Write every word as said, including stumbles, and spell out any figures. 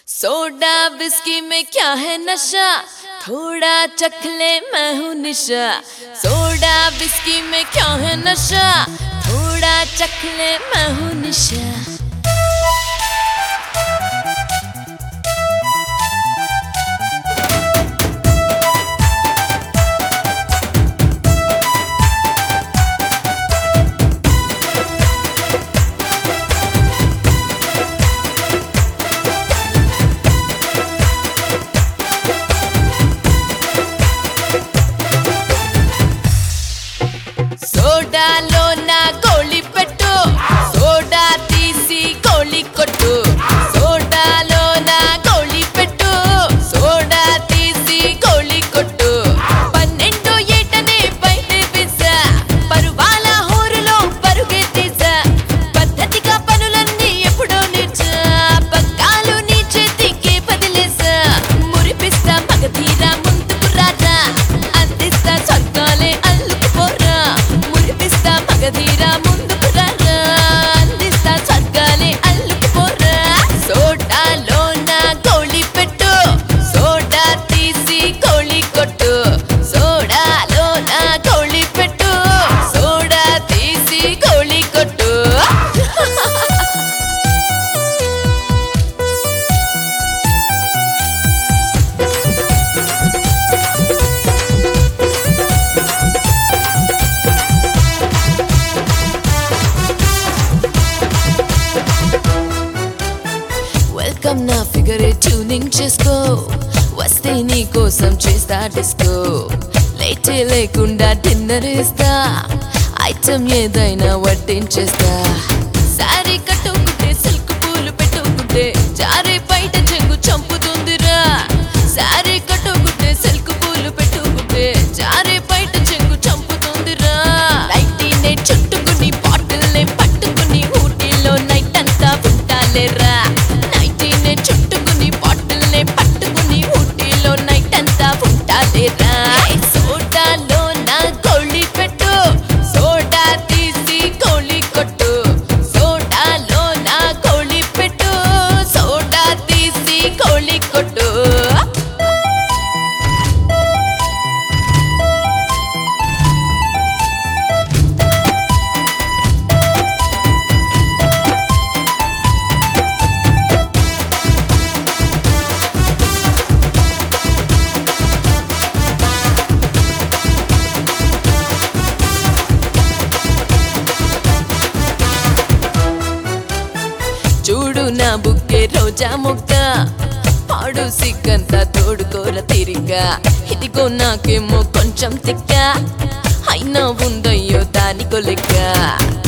Soda whisky में क्या है नशा, थोड़ा चख ले मैं हूँ निशा। सोडा विस्की में क्या है नशा, थोड़ा चख ले मैं हूँ निशा। సోడాలో నా గోళీ పెట్టు, సోడా తీసి గోళీ కొట్టు। సోడాలో నా గోళీ పెట్టు, సోడా తీసి గోళీ కొట్టు। పన్నెండో ఏటనే బయట వేసా, పరువాల హోరులో పరుగే తీసా। పద్ధతిగా పనులన్నీ ఎప్పుడో నేర్చా, పక్కాలు నీ చేతికి బదిలేసా। మురిపిస్తా మగధీరా ముందుకు రారా, అందిస్తా స్వర్గాలే అల్లుకుపోరా। మగధీరా ముందుకు రారా, అందిస్తా స్వర్గాలే అల్లుకుపోరా। సోడాలో నా గోళీ పెట్టు, సోడా తీసి గోళీ కొట్టు। సోడాలో నా గోళీ పెట్టు, సోడా తీసి గోళీ కొట్టు। వెల్కమ్ నా ఫిగరే ట్యూనింగ్ చేసుకో, వస్తే నీ కోసం చేస్తా డిస్కో। లేటే లేకుండా డిన్నర్ ఇస్తా, ఐటమ్ ఏదైనా వడ్డించేస్తా। సారీ కట్టుకుంటే సిల్క్ పూలు పెట్టుకుంటే జారే బయట చెంగు చంపుతుందిరా। సారీ కట్టుకుంటే సిల్క్ పూలు పెట్టుకుంటే జారే బయట చెంగు చంపుతుందిరా। నైటీనే చుట్టుకుని బాటిల్నే పట్టుకుని ఊటీలో నైట్ అంతా ఉంటాలేరా। చుట్టుకుని బాటిల్నే పట్టుకుని ఊటీలో నైట్ అంతా ఉంటాలేరా। సోడాలో నా గోళీ పెట్టు, సోడా తీసి గోళీ కొట్టు। సోడాలో నా గోళీ పెట్టు, సోడా తీసి గోళీ కొట్టు। చూడు నా బుక్కే రోజా మొక్క, పాడు సిగ్గంతా తోడుకోర తిరిగా। ఇదిగో నాకేమో కొంచెం తిక్క, అయినా ఉందయ్యో దానికో లెక్క।